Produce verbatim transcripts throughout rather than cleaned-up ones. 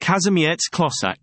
Kazimierz Klosak.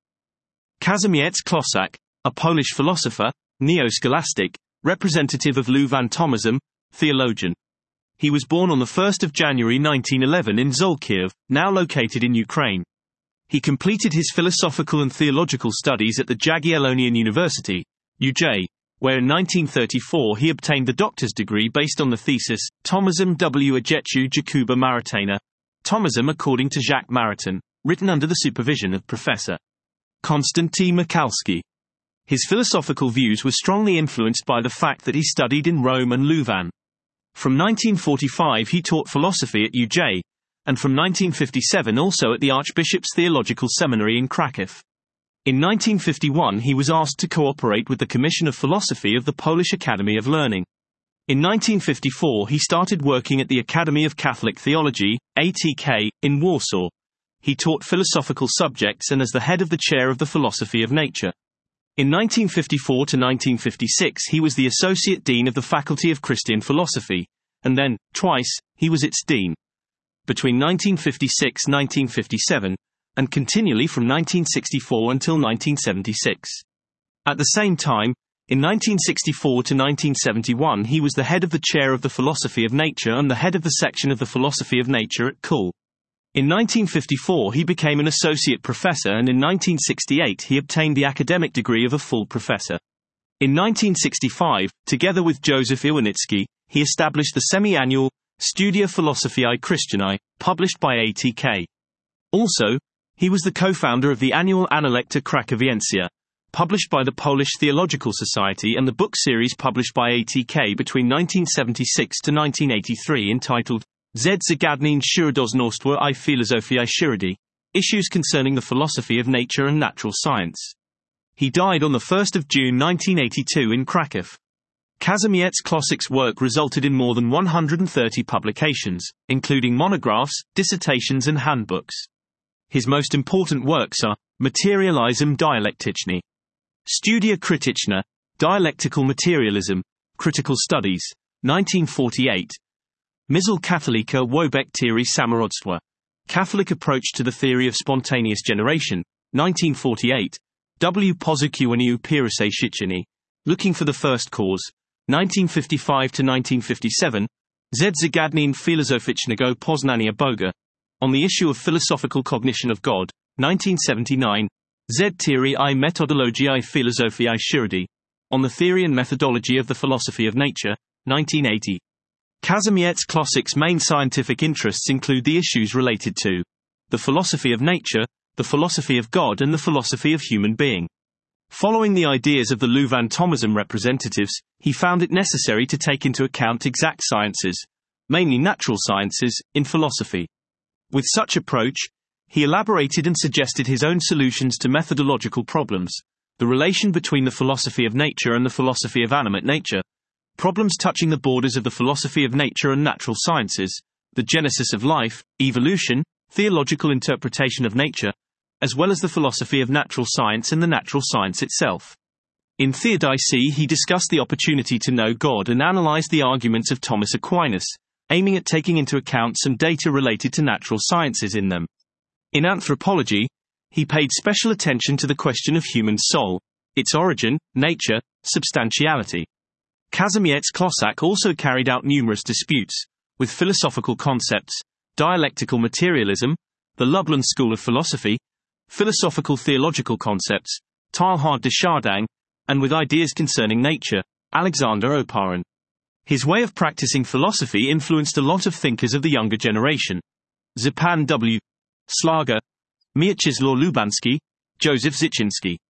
Kazimierz Klosak, a Polish philosopher, neo-scholastic, representative of Louvain Thomism, theologian. He was born on the first of January nineteen eleven in Zolkiev, now located in Ukraine. He completed his philosophical and theological studies at the Jagiellonian University, U J, where in nineteen thirty-four he obtained the doctor's degree based on the thesis, Thomism w Ajechu Jakuba Maritana, Thomism according to Jacques Maritain, written under the supervision of Professor Konstanty Michalski. His philosophical views were strongly influenced by the fact that he studied in Rome and Louvain. From nineteen forty-five he taught philosophy at U J, and from nineteen fifty-seven also at the Archbishop's Theological Seminary in Kraków. In nineteen fifty-one he was asked to cooperate with the Commission of Philosophy of the Polish Academy of Learning. In nineteen fifty-four he started working at the Academy of Catholic Theology, A T K, in Warsaw. He taught philosophical subjects and as the head of the chair of the philosophy of nature. In nineteen fifty-four to nineteen fifty-six he was the Associate Dean of the Faculty of Christian Philosophy, and then, twice, he was its Dean. Between nineteen fifty-six to nineteen fifty-seven, and continually from nineteen sixty-four until nineteen seventy-six. At the same time, in nineteen sixty-four to nineteen seventy-one he was the head of the chair of the Philosophy of Nature and the head of the section of the Philosophy of Nature at K U L. In nineteen fifty-four he became an associate professor and in nineteen sixty-eight he obtained the academic degree of a full professor. In nineteen sixty-five, together with Joseph Iwanicki, he established the semi-annual Studia Philosophiae Christianae, published by A T K. Also, he was the co-founder of the annual Analecta Krakowiensia, published by the Polish Theological Society and the book series published by A T K between nineteen seventy-six to nineteen eighty-three entitled Z Zagadnień Przyrodoznawstwa I Filozofii Przyrody, Issues Concerning the Philosophy of Nature and Natural Science. He died on the first of June nineteen eighty-two in Kraków. Kazimierz Klosak's work resulted in more than one hundred thirty publications, including monographs, dissertations and handbooks. His most important works are Materializm Dialektyczny, Studia Krytyczna, Dialectical Materialism, Critical Studies, nineteen forty-eight, Mysl Katolika Wobec Teorii Samorodstwa, Catholic Approach to the Theory of Spontaneous Generation, nineteen forty-eight, W Poszukiwaniu Pierwszej Przyczyny, Looking for the First Cause, nineteen fifty-five to nineteen fifty-seven, Z Zagadnień Filozoficznego Poznania Boga, On the Issue of Philosophical Cognition of God, nineteen seventy-nine, Z Teorii I Metodologiae Filozofiae Przyrody, On the Theory and Methodology of the Philosophy of Nature, nineteen eighty. Kazimierz Klosak's main scientific interests include the issues related to the philosophy of nature, the philosophy of God and the philosophy of human being. Following the ideas of the Louvain Thomism representatives, he found it necessary to take into account exact sciences, mainly natural sciences, in philosophy. With such approach, he elaborated and suggested his own solutions to methodological problems, the relation between the philosophy of nature and the philosophy of animate nature, problems touching the borders of the philosophy of nature and natural sciences, the genesis of life, evolution, theological interpretation of nature, as well as the philosophy of natural science and the natural science itself. In Theodicy he discussed the opportunity to know God and analyzed the arguments of Thomas Aquinas, aiming at taking into account some data related to natural sciences in them. In Anthropology, he paid special attention to the question of human soul, its origin, nature, substantiality. Kazimierz Klosak also carried out numerous disputes with philosophical concepts, dialectical materialism, the Lublin School of Philosophy, philosophical theological concepts, Teilhard de Chardin, and with ideas concerning nature, Alexander Oparin. His way of practicing philosophy influenced a lot of thinkers of the younger generation. Stepan W. Slager, Mieczysław Lubański, Joseph Ziczinski.